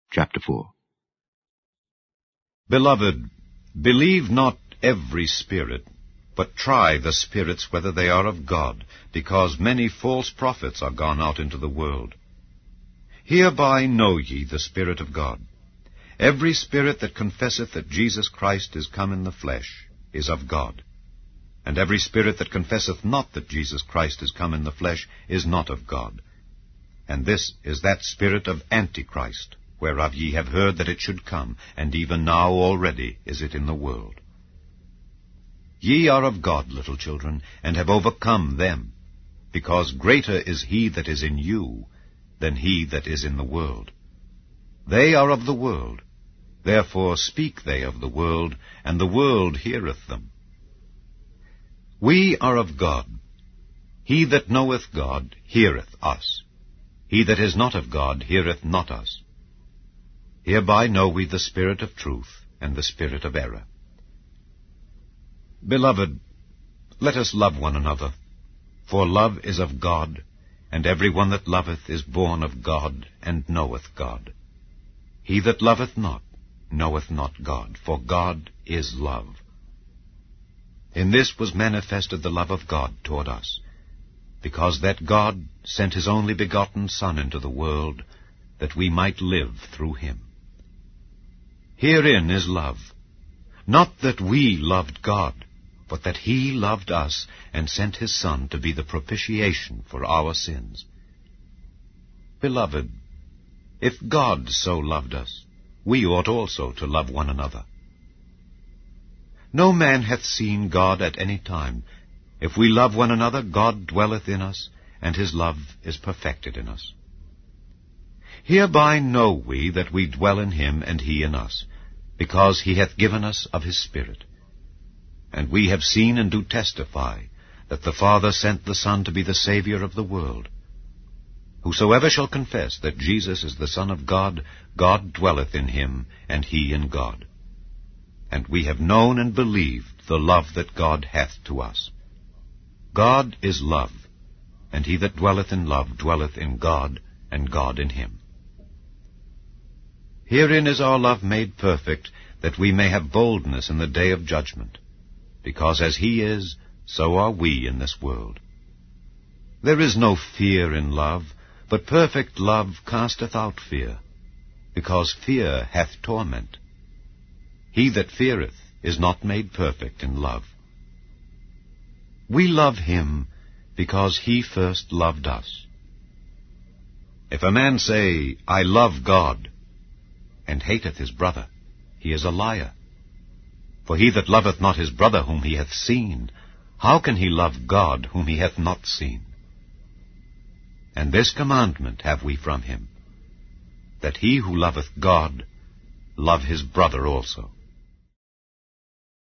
Chapter 4. Beloved, believe not every spirit, but try the spirits whether they are of God, because many false prophets are gone out into the world. Hereby know ye the Spirit of God. Every spirit that confesseth that Jesus Christ is come in the flesh is of God. And every spirit that confesseth not that Jesus Christ is come in the flesh is not of God. And this is that spirit of Antichrist, whereof ye have heard that it should come, and even now already is it in the world. Ye are of God, little children, and have overcome them, because greater is he that is in you than he that is in the world. They are of the world, therefore speak they of the world, and the world heareth them. We are of God. He that knoweth God heareth us. He that is not of God heareth not us. Hereby know we the spirit of truth and the spirit of error. Beloved, let us love one another, for love is of God, and every one that loveth is born of God, and knoweth God. He that loveth not knoweth not God, for God is love. In this was manifested the love of God toward us, because that God sent his only begotten Son into the world, that we might live through him. Herein is love, not that we loved God, but that he loved us, and sent his Son to be the propitiation for our sins. Beloved, if God so loved us, we ought also to love one another. No man hath seen God at any time. If we love one another, God dwelleth in us, and his love is perfected in us. Hereby know we that we dwell in him, and he in us, because he hath given us of his Spirit. And we have seen and do testify that the Father sent the Son to be the Saviour of the world. Whosoever shall confess that Jesus is the Son of God, God dwelleth in him, and he in God. And we have known and believed the love that God hath to us. God is love, and he that dwelleth in love dwelleth in God, and God in him. Herein is our love made perfect, that we may have boldness in the day of judgment. Because as he is, so are we in this world. There is no fear in love, but perfect love casteth out fear, because fear hath torment. He that feareth is not made perfect in love. We love him because he first loved us. If a man say, I love God, and hateth his brother, he is a liar. For he that loveth not his brother whom he hath seen, how can he love God whom he hath not seen? And this commandment have we from him, that he who loveth God love his brother also.